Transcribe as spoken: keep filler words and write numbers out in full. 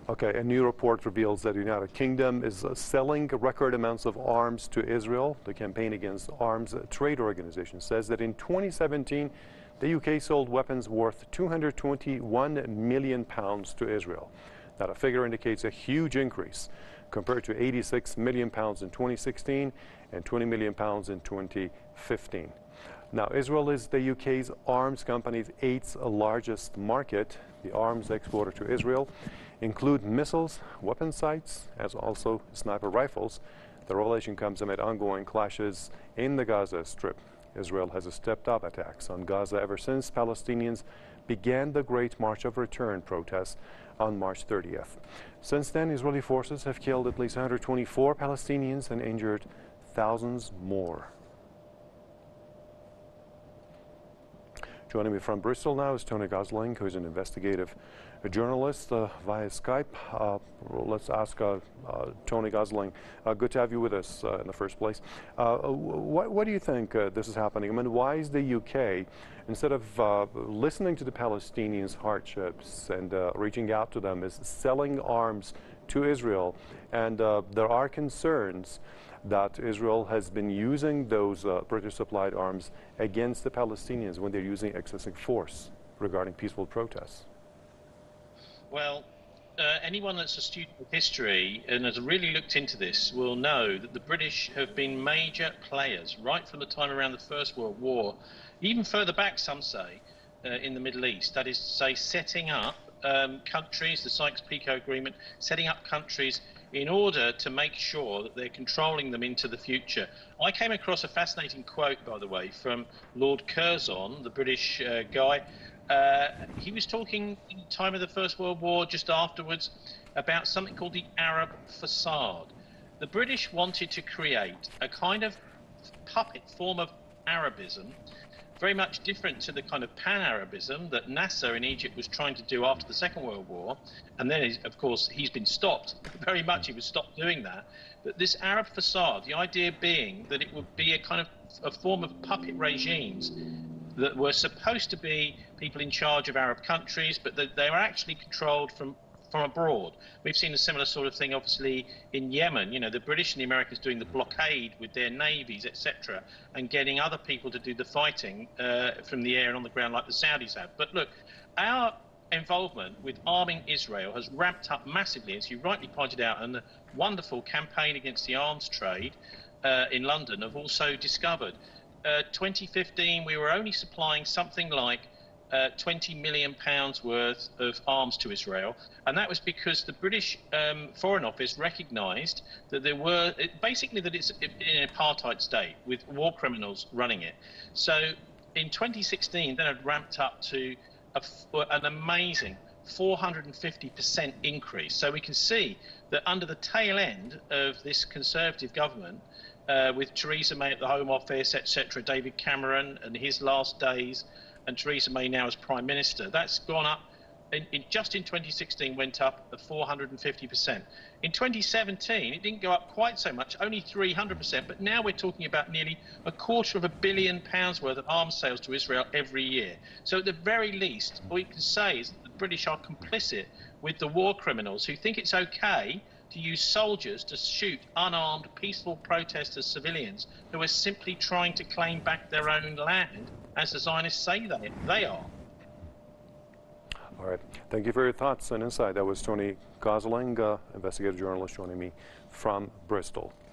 Okay, a new report reveals that the United Kingdom is uh, selling record amounts of arms to Israel. The Campaign Against Arms Trade Organization says that in twenty seventeen, the U K sold weapons worth two hundred twenty-one million pounds to Israel. Now, the figure indicates a huge increase compared to eighty-six million pounds in twenty sixteen and twenty million pounds in twenty fifteen. Now, Israel is the U K's arms company's eighth largest market. The arms exporter to Israel include missiles, weapon sights, as also sniper rifles. The revelation comes amid ongoing clashes in the Gaza Strip. Israel has stepped up attacks on Gaza ever since Palestinians began the Great March of Return protests on March thirtieth. Since then, Israeli forces have killed at least one hundred twenty-four Palestinians and injured thousands more. Joining me from Bristol now is Tony Gosling, who is an investigative journalist uh, via Skype. Uh, let's ask uh, uh, Tony Gosling, uh, good to have you with us uh, in the first place. Uh, what, what do you think uh, this is happening? I mean, why is the U K, instead of uh, listening to the Palestinians' hardships and uh, reaching out to them, is selling arms to Israel? And uh, there are concerns that Israel has been using those uh, British-supplied arms against the Palestinians when they're using excessive force regarding peaceful protests. Well, uh, anyone that's a student of history and has really looked into this will know that the British have been major players right from the time around the First World War, even further back, some say, uh, in the Middle East. That is to say, setting up um, countries, the Sykes-Picot Agreement, setting up countries in order to make sure that they're controlling them into the future. I came across a fascinating quote, by the way, from Lord Curzon, the British uh, guy. Uh, he was talking in the time of the First World War, just afterwards, about something called the Arab facade. The British wanted to create a kind of puppet form of Arabism, very much different to the kind of pan-Arabism that Nasser in Egypt was trying to do after the Second World War. And then, of course, he's been stopped. Very much he was stopped doing that. But this Arab facade, the idea being that it would be a kind of a form of puppet regimes that were supposed to be people in charge of Arab countries, but that they were actually controlled from from abroad. We've seen a similar sort of thing, obviously, in Yemen. You know, the British and the Americans doing the blockade with their navies, et cetera, and getting other people to do the fighting uh, from the air and on the ground like the Saudis have. But look, our involvement with arming Israel has ramped up massively, as you rightly pointed out, and the wonderful campaign against the arms trade uh, in London have also discovered. Uh, twenty fifteen, we were only supplying something like Uh, twenty million pounds worth of arms to Israel, and that was because the British um, Foreign Office recognised that there were it, basically that it's in an apartheid state with war criminals running it. So in twenty sixteen, then it ramped up to a, an amazing four hundred fifty percent increase. So we can see that under the tail end of this Conservative government, uh, with Theresa May at the Home Office, et cetera, David Cameron and his last days, and Theresa May now as Prime Minister, that's gone up, in, in, just in twenty sixteen went up at four hundred fifty percent. In twenty seventeen, it didn't go up quite so much, only three hundred percent, but now we're talking about nearly a quarter of a billion pounds worth of arms sales to Israel every year. So at the very least, all you can say is that the British are complicit with the war criminals who think it's okay to use soldiers to shoot unarmed, peaceful protesters, civilians, who are simply trying to claim back their own land, as the Zionists say they, they are. All right. Thank you for your thoughts and insight. That was Tony Gosling, uh, investigative journalist, joining me from Bristol.